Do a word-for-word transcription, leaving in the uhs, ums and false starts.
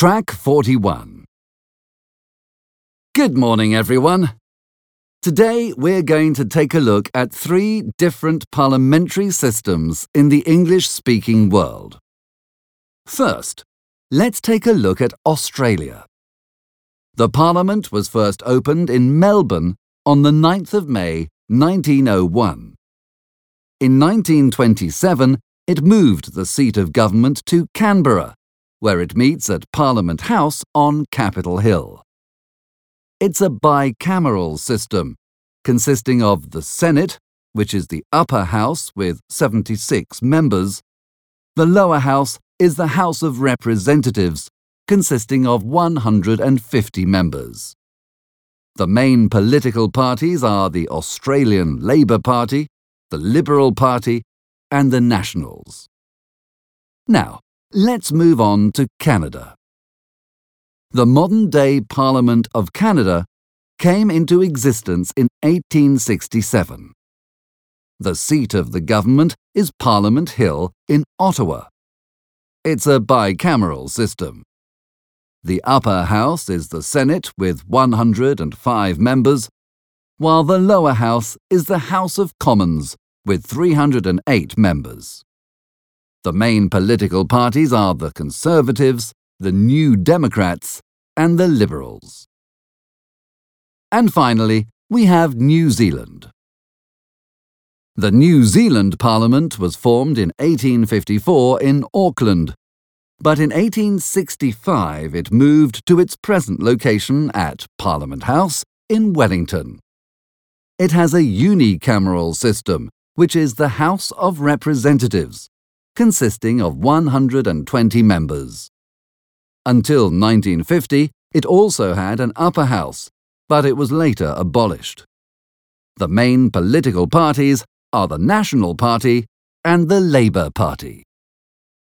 Track forty-one. Good morning, everyone. Today we're going to take a look at three different parliamentary systems in the English-speaking world. First, let's take a look at Australia. The Parliament was first opened in Melbourne on the ninth of May nineteen oh one. In nineteen twenty-seven, it moved the seat of government to Canberra, where it meets at Parliament House on Capitol Hill. It's a bicameral system, consisting of the Senate, which is the upper house with seventy-six members. The lower house is the House of Representatives, consisting of one hundred fifty members. The main political parties are the Australian Labor Party, the Liberal Party, and the Nationals. Now, let's move on to Canada. The modern-day Parliament of Canada came into existence in eighteen sixty-seven. The seat of the government is Parliament Hill in Ottawa. It's a bicameral system. The upper house is the Senate with one hundred five members, while the lower house is the House of Commons with three hundred eight members. The main political parties are the Conservatives, the New Democrats, and the Liberals. And finally, we have New Zealand. The New Zealand Parliament was formed in eighteen fifty-four in Auckland, but in eighteen sixty-five it moved to its present location at Parliament House in Wellington. It has a unicameral system, which is the House of Representatives, consisting of one hundred twenty members. Until nineteen fifty, it also had an upper house, but it was later abolished. The main political parties are the National Party and the Labour Party.